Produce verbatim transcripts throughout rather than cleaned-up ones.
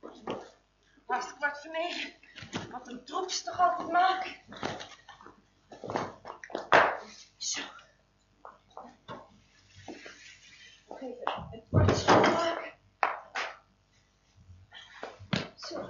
Haast kwart voor negen. Wat een troep ze toch altijd maken. Zo. Nog even het bord schoonmaken. Zo.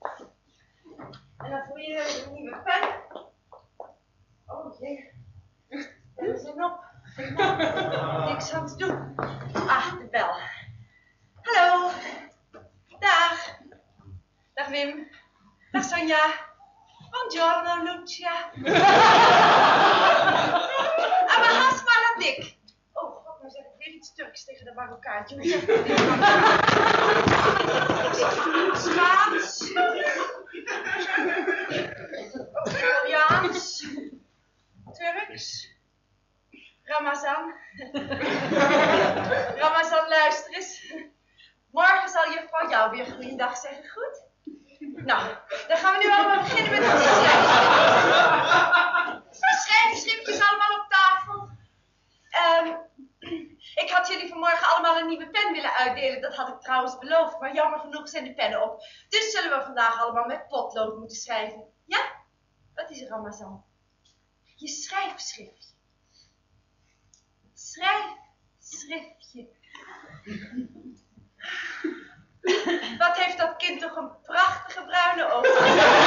En dan voor je een nieuwe pen. Oh jee. Pennen zijn op. Niks aan te doen. Ah, de bel. Hallo. Dag. Dag Wim. Dag Sonja. Buongiorno Lucia. Ah, maar haast maar naar Dick. Oh god, nou zeg ik weer iets Turks tegen de Marokkaantje. Hoe zeg ik dit? Spaans. Italiaans. Turks. Ramazan. Ramazan, luister eens. Morgen zal juffrouw jou weer goeiedag zeggen, goed? Nou, dan gaan we nu allemaal beginnen met het schrijven. Schrijfschriftjes allemaal op tafel. Um, ik had jullie vanmorgen allemaal een nieuwe pen willen uitdelen. Dat had ik trouwens beloofd, maar jammer genoeg zijn de pennen op. Dus zullen we vandaag allemaal met potlood moeten schrijven. Ja? Wat is er, Ramazan? Je schrijfschriftje. Schrijfschriftje. Wat heeft dat kind toch een prachtige bruine ogen.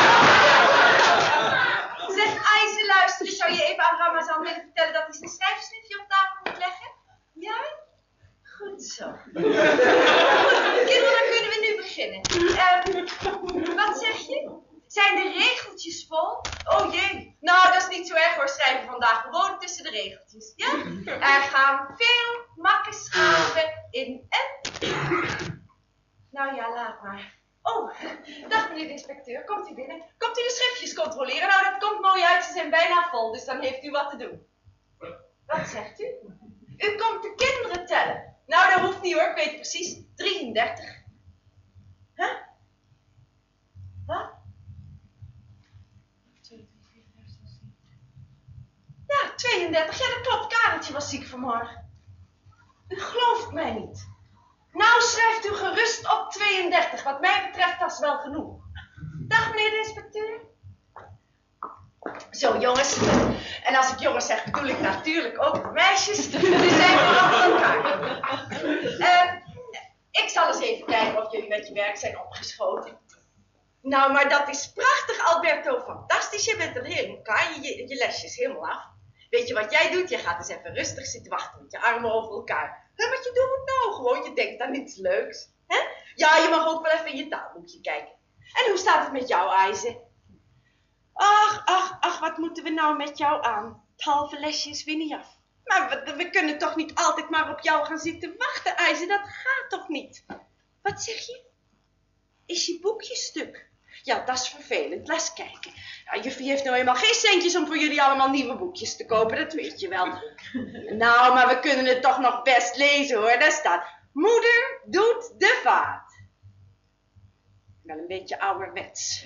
Zeg, Aise, luister, ik zou je even aan Ramazan willen vertellen dat hij zijn schrijfschriftje op tafel moet leggen? Ja? Goed zo. Goed, kinderen, dan kunnen we nu beginnen. Um, wat zeg je? Zijn de regeltjes vol? Oh jee. Nou, dat is niet zo erg hoor, schrijven vandaag gewoon tussen de regeltjes. Ja? Er gaan veel makken schrijven in en... Nou ja, laat maar. Oh, dag meneer de inspecteur, komt u binnen. Komt u de schriftjes controleren? Nou, dat komt mooi uit, ze zijn bijna vol, dus dan heeft u wat te doen. Wat zegt u? U komt de kinderen tellen. Nou, dat hoeft niet hoor, ik weet precies. drieëndertig. Huh? Wat? Ja, tweeëndertig. Ja, dat klopt. Kareltje was ziek vanmorgen. U gelooft mij niet. Nou schrijft u gerust op tweeëndertig. Wat mij betreft, dat is wel genoeg. Dag meneer de inspecteur. Zo jongens. En als ik jongens zeg, bedoel ik natuurlijk ook de meisjes. Die zijn gewoon achter elkaar. Uh, ik zal eens even kijken of jullie met je werk zijn opgeschoten. Nou, maar dat is prachtig, Alberto. Fantastisch. Je bent er heel in elkaar. Je, je, je lesjes helemaal af. Weet je wat jij doet? Je gaat eens even rustig zitten wachten met je armen over elkaar. Hè, wat je doet nou gewoon, je denkt aan iets leuks. Hè? Ja, je mag ook wel even in je taalboekje kijken. En hoe staat het met jou, Aise? Ach, ach, ach, wat moeten we nou met jou aan? Het halve lesje is weer niet af. Maar we, we kunnen toch niet altijd maar op jou gaan zitten wachten, Aise? Dat gaat toch niet? Wat zeg je? Is je boekje stuk? Ja, dat is vervelend. Les kijken. Ja, juffie heeft nou eenmaal geen centjes om voor jullie allemaal nieuwe boekjes te kopen. Dat weet je wel. Nou, maar we kunnen het toch nog best lezen hoor. Daar staat, moeder doet de vaat. Wel een beetje ouderwets.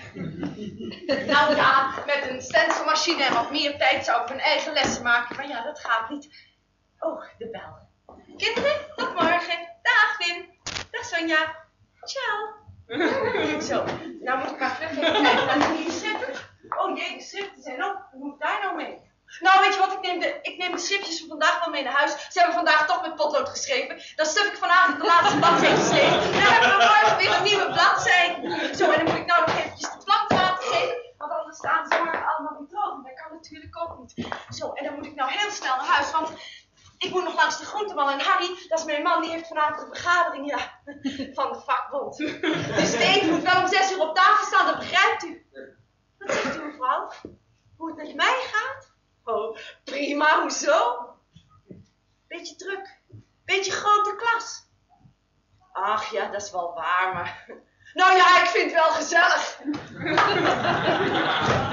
Nou ja, met een stencilmachine en wat meer tijd zou ik mijn eigen lessen maken. Maar ja, dat gaat niet. Oh, de bel. Kinderen, tot morgen. Dag Wim. Dag Sonja. Ciao. Zo, nou moet ik maar vlug even kijken naar de schriften. Oh jee, de schriften zijn op. Hoe moet ik daar nou mee? Nou, weet je wat, ik neem, de, ik neem de schriftjes van vandaag wel mee naar huis. Ze hebben vandaag toch met potlood geschreven. Dan stuf ik vanavond de laatste bladzijde geschreven. Dan hebben we morgen weer een nieuwe bladzijde. Zo, en dan moet ik nou nog eventjes de plank water geven. Want anders staan ze morgen allemaal weer droog. Dat kan natuurlijk ook niet. Zo, en dan moet ik nou heel snel naar huis, want... Ik moet nog langs de groenteman en Harry, dat is mijn man, die heeft vanavond een vergadering, ja, van de vakbond. Dus de eten moet wel om zes uur op tafel staan, dat begrijpt u. Wat zegt u mevrouw? Hoe het met mij gaat? Oh, prima, hoezo? Beetje druk, beetje grote klas. Ach ja, dat is wel waar, maar... Nou ja, ik vind het wel gezellig.